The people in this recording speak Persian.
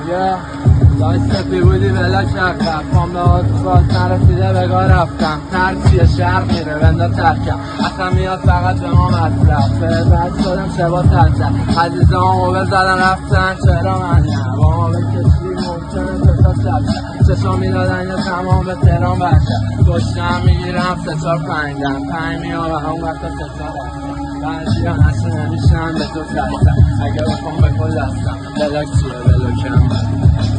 داشت سفی بودی بلا شرق رفتم به آسفالت نرسیده بگاه رفتم ترکیه شرق میره بندا ترکم اصلا میاد فقط به ما مطلب بد شدم شبا ترکم عزیزان موبل زدن رفتن چرا من نه با ما به کشی ممکنه بسا شب چشا میدادن یا تمام به تهران برشم گشتم میگیرم 3-4-5 5 میام و اون وقتا 3 بعضی ها نشو نمیشن به تو سرسم اگه بخوام به کل دستم بلاک چیه بلاکم